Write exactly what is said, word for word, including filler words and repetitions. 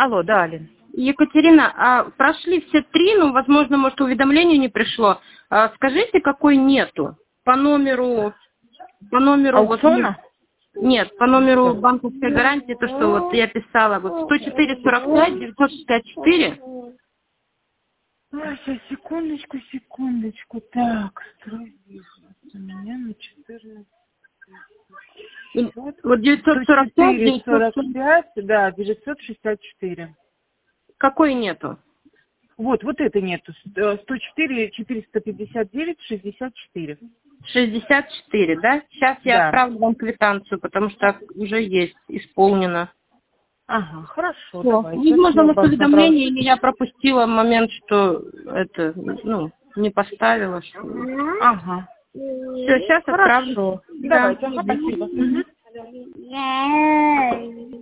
Алло, да, Алин. Екатерина, а прошли все три, ну, возможно, может, уведомление не пришло. А скажите, какой нету? По номеру... По номеру... Вот, Аукциона? нет, по номеру банковской гарантии, то, что вот я писала, вот сто четыре сорок пять девятьсот шестьдесят четыре. А, сейчас, секундочку, секундочку. Так, строй бизнес. У меня на четырнадцать. Вот девятьсот сорок пять, сорок девятьсот... пять, да, девятьсот шестьдесят четыре. Какой нету? Вот, вот это нету. сто четыре четыреста пятьдесят девять шестьдесят четыре. шестьдесят четыре, да? Сейчас я Да. отправлю вам квитанцию, потому что уже есть, исполнено. Ага, хорошо, Всё. давай. Возможно, у вас уведомление, или я пропустила момент, что это, ну, не поставила. Что... Ага. Все, сейчас отправлю. Хорошо. Да. Давайте, ага, спасибо. Мгм.